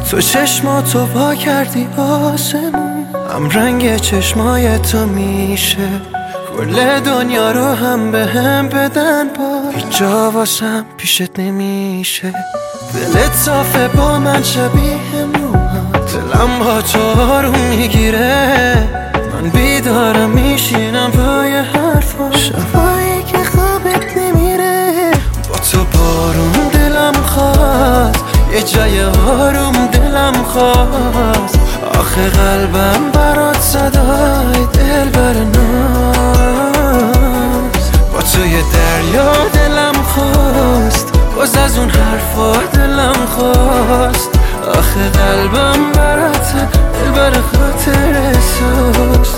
تو چشماتو پا کردی آسمون، هم رنگ چشمای تو میشه کل دنیا رو هم به هم بدن. با هیچ جا واسم پیشت نمیشه، دلت صافه با من شبیه موهات، دلم با تو آروم میگیره، من بیدارم میشینم پای حرفا، شبایی که خوابت نمیره. با تو بارون دلم خواست، یه جای آروم دلم خواست، آخه قلبم برات صدای دلبر ناز. با تو یه دریا دلم خواست، باز از اون حرفا دلم خواست، آخه قلبم برات دلبر خاطر احساس.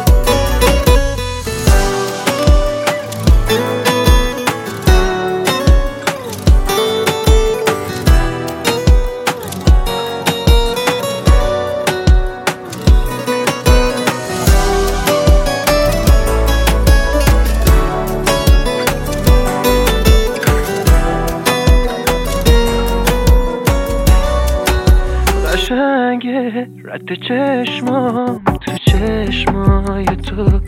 قشنگه رد چشمام تو چشمای تو،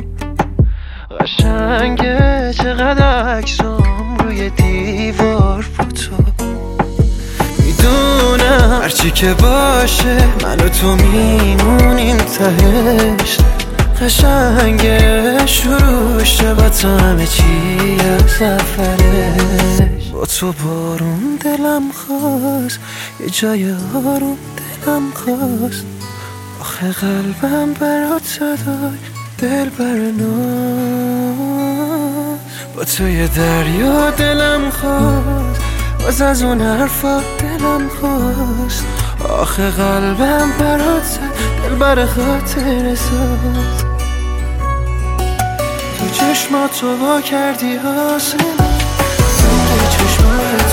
قشنگه چقدر عکسام روی دیوار فوتو. میدونم هرچی که باشه من و تو میمونیم تهش، قشنگه شروع شه با تو همه چی از سفرش. با تو بارون دلم خواست، یه جای آروم دلم خواست، آخه قلبم برات صدای دلبر ناز. با تو یه دریا دلم خواست، باز از اون حرفا دلم خواست، آخه قلبم برات دلبر خاطر ساز. تو چشماتو وا کردی آسمون، رنگ چشمات